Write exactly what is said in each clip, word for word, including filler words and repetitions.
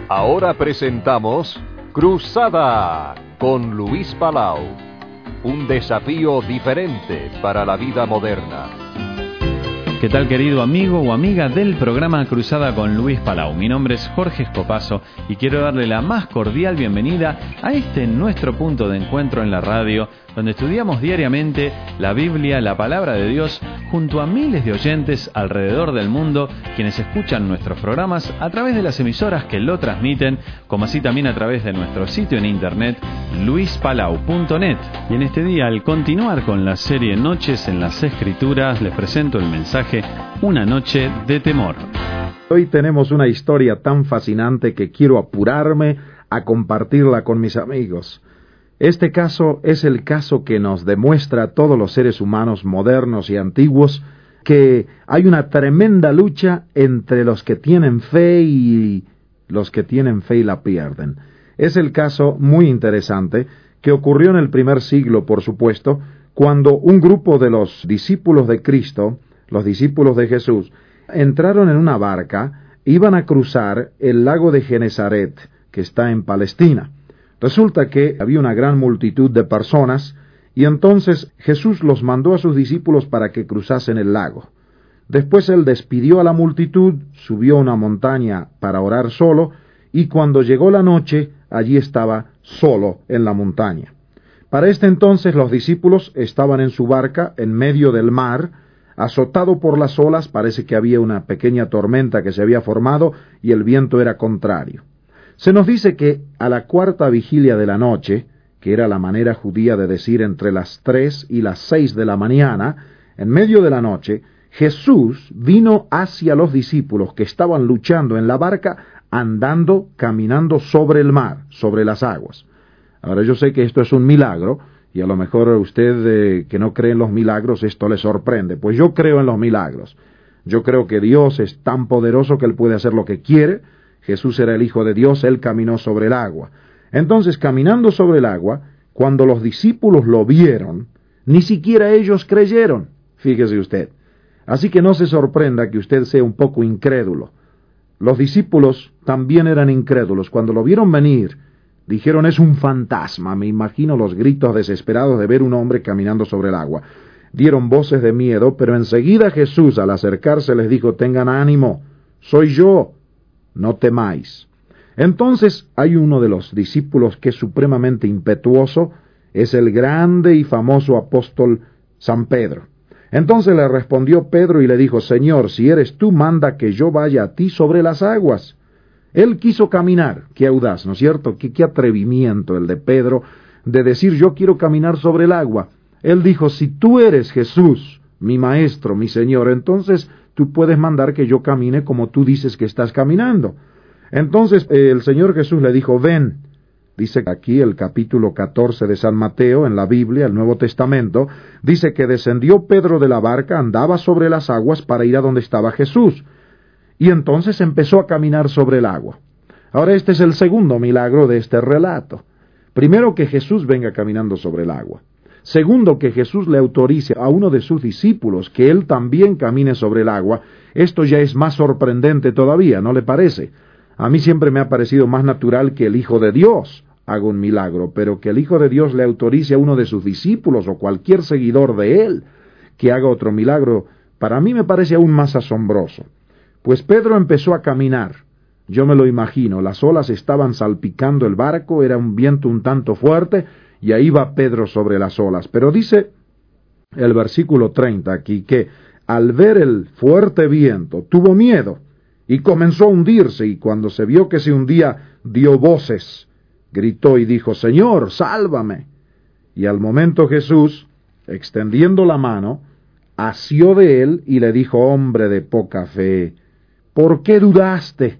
Ahora presentamos Cruzada con Luis Palau. Un desafío diferente para la vida moderna. ¿Qué tal, querido amigo o amiga del programa Cruzada con Luis Palau? Mi nombre es Jorge Escopazo y quiero darle la más cordial bienvenida a este nuestro punto de encuentro en la radio, donde estudiamos diariamente la Biblia, la Palabra de Dios, junto a miles de oyentes alrededor del mundo, quienes escuchan nuestros programas a través de las emisoras que lo transmiten, como así también a través de nuestro sitio en internet, luis palau punto net. Y en este día, al continuar con la serie Noches en las Escrituras, les presento el mensaje Una noche de temor. Hoy tenemos una historia tan fascinante que quiero apurarme a compartirla con mis amigos. Este caso es el caso que nos demuestra a todos los seres humanos modernos y antiguos que hay una tremenda lucha entre los que tienen fe y los que tienen fe y la pierden. Es el caso muy interesante que ocurrió en el primer siglo, por supuesto, cuando un grupo de los discípulos de Cristo, los discípulos de Jesús, entraron en una barca, iban a cruzar el lago de Genesaret, que está en Palestina. Resulta que había una gran multitud de personas, y entonces Jesús los mandó a sus discípulos para que cruzasen el lago. Después él despidió a la multitud, subió a una montaña para orar solo, y cuando llegó la noche, allí estaba solo en la montaña. Para este entonces los discípulos estaban en su barca, en medio del mar, azotado por las olas. Parece que había una pequeña tormenta que se había formado, y el viento era contrario. Se nos dice que a la cuarta vigilia de la noche, que era la manera judía de decir entre las tres y las seis de la mañana, en medio de la noche, Jesús vino hacia los discípulos que estaban luchando en la barca, andando, caminando sobre el mar, sobre las aguas. Ahora yo sé que esto es un milagro, y a lo mejor a usted eh, que no cree en los milagros esto le sorprende. Pues yo creo en los milagros. Yo creo que Dios es tan poderoso que Él puede hacer lo que quiere. Jesús era el Hijo de Dios, Él caminó sobre el agua. Entonces, caminando sobre el agua, cuando los discípulos lo vieron, ni siquiera ellos creyeron, fíjese usted. Así que no se sorprenda que usted sea un poco incrédulo. Los discípulos también eran incrédulos. Cuando lo vieron venir, dijeron, es un fantasma. Me imagino los gritos desesperados de ver un hombre caminando sobre el agua. Dieron voces de miedo, pero enseguida Jesús, al acercarse, les dijo, tengan ánimo, soy yo. No temáis. Entonces hay uno de los discípulos que es supremamente impetuoso, es el grande y famoso apóstol San Pedro. Entonces le respondió Pedro y le dijo, Señor, si eres tú, manda que yo vaya a ti sobre las aguas. Él quiso caminar, qué audaz, ¿no es cierto? Qué, qué atrevimiento el de Pedro de decir, yo quiero caminar sobre el agua. Él dijo, si tú eres Jesús, mi maestro, mi Señor, entonces tú puedes mandar que yo camine como tú dices que estás caminando. Entonces eh, el Señor Jesús le dijo, ven. Dice aquí el capítulo catorce de San Mateo, en la Biblia, el Nuevo Testamento, dice que descendió Pedro de la barca, andaba sobre las aguas para ir a donde estaba Jesús. Y entonces empezó a caminar sobre el agua. Ahora este es el segundo milagro de este relato. Primero, que Jesús venga caminando sobre el agua. Segundo, que Jesús le autorice a uno de sus discípulos que él también camine sobre el agua. Esto ya es más sorprendente todavía, ¿no le parece? A mí siempre me ha parecido más natural que el Hijo de Dios haga un milagro, pero que el Hijo de Dios le autorice a uno de sus discípulos o cualquier seguidor de él que haga otro milagro, para mí me parece aún más asombroso. Pues Pedro empezó a caminar. Yo me lo imagino, las olas estaban salpicando el barco, era un viento un tanto fuerte, y ahí va Pedro sobre las olas. Pero dice el versículo treinta aquí que al ver el fuerte viento tuvo miedo y comenzó a hundirse, y cuando se vio que se hundía dio voces, gritó y dijo, Señor, sálvame. Y al momento Jesús, extendiendo la mano, asió de él y le dijo, hombre de poca fe, ¿por qué dudaste?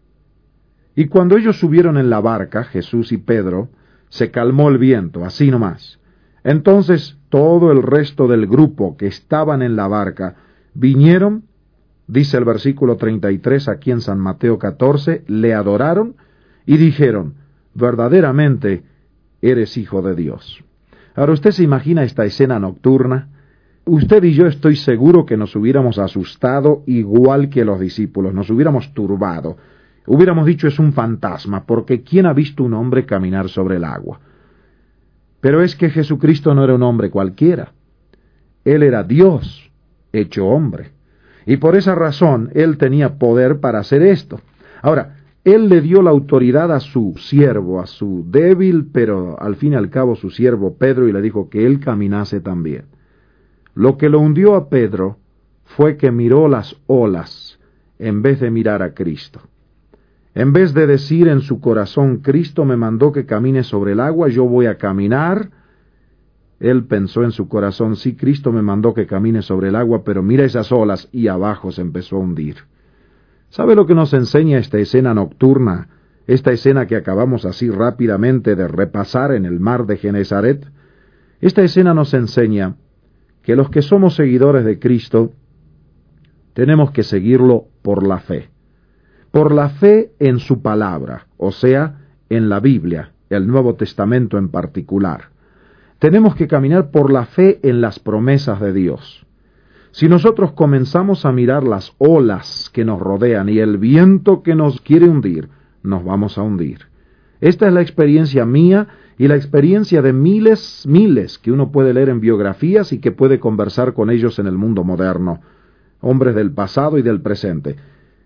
Y cuando ellos subieron en la barca, Jesús y Pedro, se calmó el viento, así nomás. Entonces todo el resto del grupo que estaban en la barca vinieron, dice el versículo treinta y tres aquí en San Mateo catorce, le adoraron y dijeron, verdaderamente eres Hijo de Dios. Ahora usted se imagina esta escena nocturna. Usted y yo estoy seguro que nos hubiéramos asustado igual que los discípulos, nos hubiéramos turbado. Hubiéramos dicho es un fantasma, porque ¿quién ha visto un hombre caminar sobre el agua? Pero es que Jesucristo no era un hombre cualquiera. Él era Dios, hecho hombre. Y por esa razón, Él tenía poder para hacer esto. Ahora, Él le dio la autoridad a su siervo, a su débil, pero al fin y al cabo su siervo Pedro, y le dijo que Él caminase también. Lo que lo hundió a Pedro fue que miró las olas en vez de mirar a Cristo. En vez de decir en su corazón, Cristo me mandó que camine sobre el agua, yo voy a caminar, él pensó en su corazón, sí, Cristo me mandó que camine sobre el agua, pero mira esas olas, y abajo se empezó a hundir. ¿Sabe lo que nos enseña esta escena nocturna, esta escena que acabamos así rápidamente de repasar en el mar de Genesaret? Esta escena nos enseña que los que somos seguidores de Cristo tenemos que seguirlo por la fe. Por la fe en su palabra, o sea, en la Biblia, el Nuevo Testamento en particular. Tenemos que caminar por la fe en las promesas de Dios. Si nosotros comenzamos a mirar las olas que nos rodean y el viento que nos quiere hundir, nos vamos a hundir. Esta es la experiencia mía y la experiencia de miles, miles que uno puede leer en biografías y que puede conversar con ellos en el mundo moderno, hombres del pasado y del presente.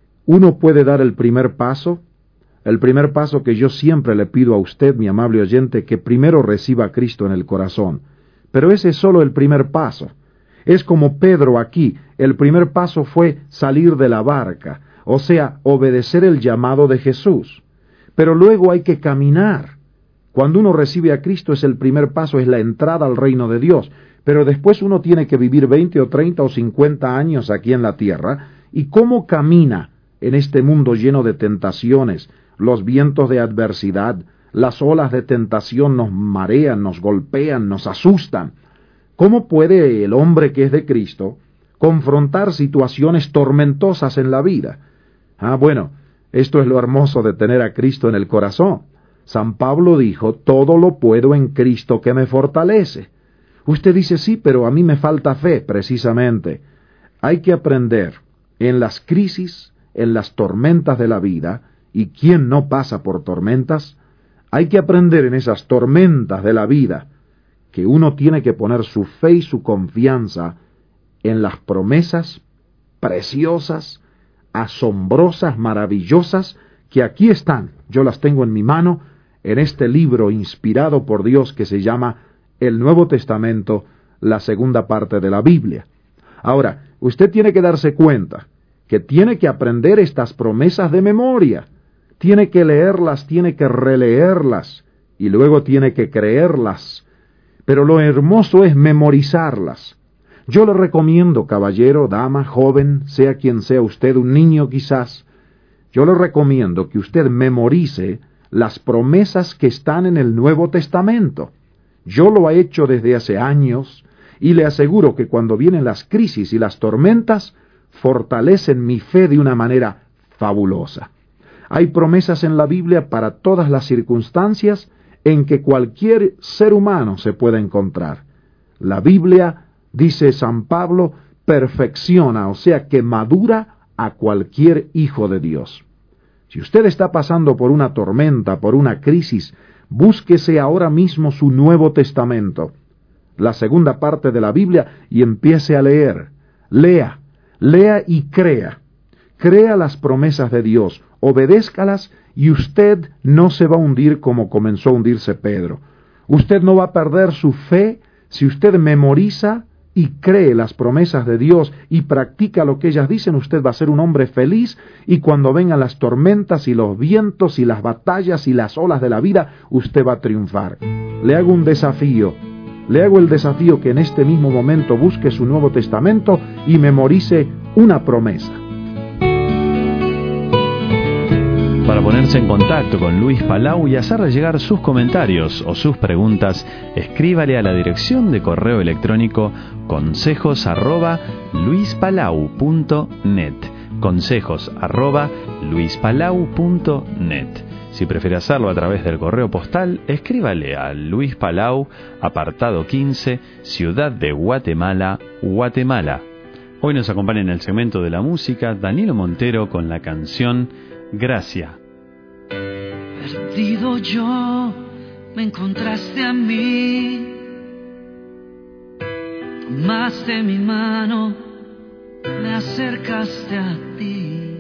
Uno puede dar el primer paso, el primer paso que yo siempre le pido a usted, mi amable oyente, que primero reciba a Cristo en el corazón. Pero ese es solo el primer paso. Es como Pedro aquí, el primer paso fue salir de la barca, o sea, obedecer el llamado de Jesús. Pero luego hay que caminar. Cuando uno recibe a Cristo es el primer paso, es la entrada al reino de Dios. Pero después uno tiene que vivir veinte o treinta o cincuenta años aquí en la tierra. ¿Y cómo camina en este mundo lleno de tentaciones? Los vientos de adversidad, las olas de tentación nos marean, nos golpean, nos asustan. ¿Cómo puede el hombre que es de Cristo confrontar situaciones tormentosas en la vida? Ah, bueno, esto es lo hermoso de tener a Cristo en el corazón. San Pablo dijo, todo lo puedo en Cristo que me fortalece. Usted dice, sí, pero a mí me falta fe, precisamente. Hay que aprender en las crisis, en las tormentas de la vida, ¿y quién no pasa por tormentas? Hay que aprender en esas tormentas de la vida que uno tiene que poner su fe y su confianza en las promesas preciosas, asombrosas, maravillosas, que aquí están. Yo las tengo en mi mano, en este libro inspirado por Dios que se llama el Nuevo Testamento, la segunda parte de la Biblia. Ahora, usted tiene que darse cuenta que tiene que aprender estas promesas de memoria. Tiene que leerlas, tiene que releerlas, y luego tiene que creerlas. Pero lo hermoso es memorizarlas. Yo le recomiendo, caballero, dama, joven, sea quien sea usted, un niño quizás, yo le recomiendo que usted memorice las promesas que están en el Nuevo Testamento. Yo lo he hecho desde hace años, y le aseguro que cuando vienen las crisis y las tormentas, fortalecen mi fe de una manera fabulosa. Hay promesas en la Biblia para todas las circunstancias en que cualquier ser humano se pueda encontrar. La Biblia, dice San Pablo, perfecciona, o sea que madura a cualquier hijo de Dios. Si usted está pasando por una tormenta, por una crisis, búsquese ahora mismo su Nuevo Testamento, la segunda parte de la Biblia, y empiece a leer. Lea, lea y crea. Crea las promesas de Dios, obedézcalas, y usted no se va a hundir como comenzó a hundirse Pedro. Usted no va a perder su fe si usted memoriza y cree las promesas de Dios y practica lo que ellas dicen. Usted va a ser un hombre feliz, y cuando vengan las tormentas y los vientos y las batallas y las olas de la vida, usted va a triunfar. Le hago un desafío. Le hago el desafío que en este mismo momento busque su Nuevo Testamento y memorice una promesa. Para ponerse en contacto con Luis Palau y hacerle llegar sus comentarios o sus preguntas, escríbale a la dirección de correo electrónico consejos arroba luispalau punto net. Consejos arroba luispalau punto net. Si prefiere hacerlo a través del correo postal, escríbale a Luis Palau, apartado quince, Ciudad de Guatemala, Guatemala. Hoy nos acompaña en el segmento de la música Danilo Montero con la canción Gracia. Perdido yo, me encontraste a mí, tomaste mi mano, me acercaste a ti.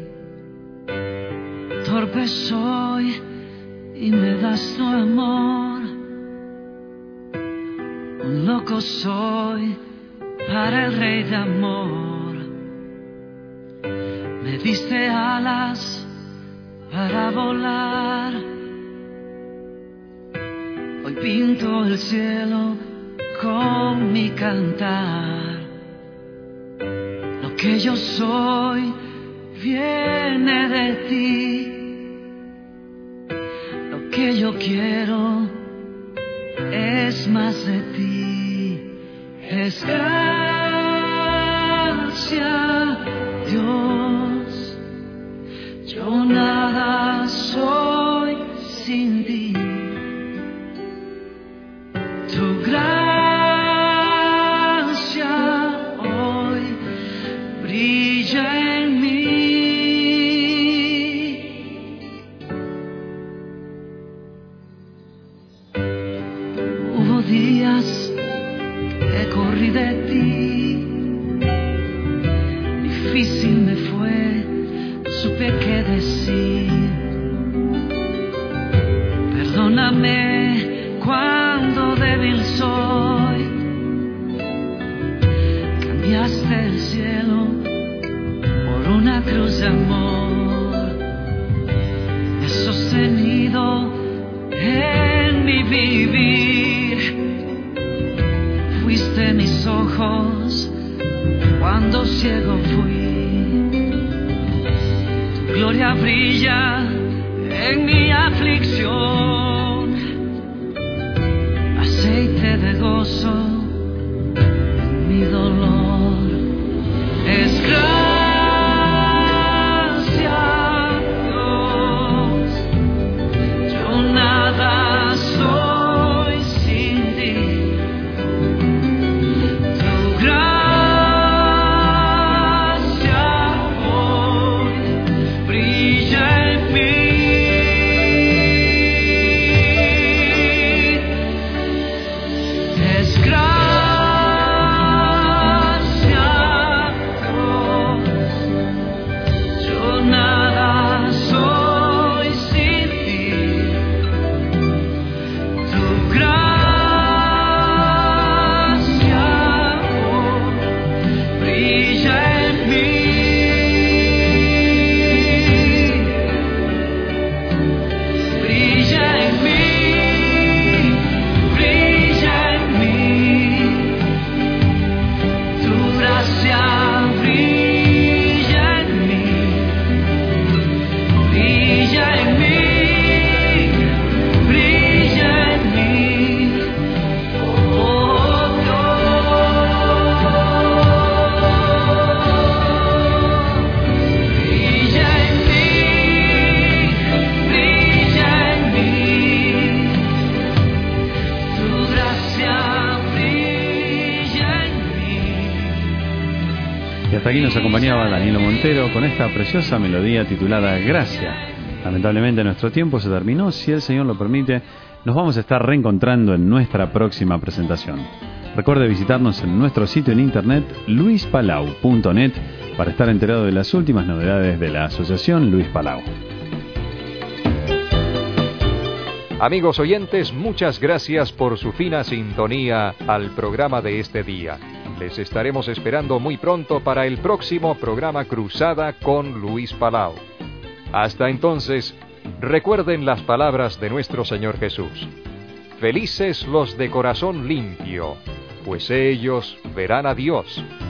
Torpe soy y me das tu amor, un loco soy para el Rey de amor. Me diste alas para volar, hoy pinto el cielo con mi cantar. Lo que yo soy viene de ti, lo que yo quiero es más de ti. Es gracia, Dios, yo nada soy sin ti. Tu gracia hoy brilla en mí. Hubo días que corrí de ti, difícil me fue, supe qué decir. Perdóname cuando débil soy, cambiaste el cielo por una cruz de amor. Me has sostenido en mi vivir, fuiste mis ojos cuando ciego fui. Tu gloria brilla en mi aflicción, aceite de gozo en mi dolor. Es gracia, Dios, yo nada soy sin ti. Tu gracia hoy brilla en mí. Es gracia, Dios, yo nada soy sin ti. Tu gracia hoy brilla en mí. Brilla en mí, brilla en mí. Tu gracia brilla en mí, brilla en mí, brilla en mí. Oh Dios, brilla en mí, brilla en mí. Tu gracia brilla en mí. Y hasta aquí nos acompañaba Danilo Montero con esta preciosa melodía titulada Gracia. Lamentablemente nuestro tiempo se terminó. Si el Señor lo permite, nos vamos a estar reencontrando en nuestra próxima presentación. Recuerde visitarnos en nuestro sitio en internet luis palau punto net para estar enterado de las últimas novedades de la Asociación Luis Palau. Amigos oyentes, muchas gracias por su fina sintonía al programa de este día. Les estaremos esperando muy pronto para el próximo programa Cruzada con Luis Palau. Hasta entonces, recuerden las palabras de nuestro Señor Jesús. Felices los de corazón limpio, pues ellos verán a Dios.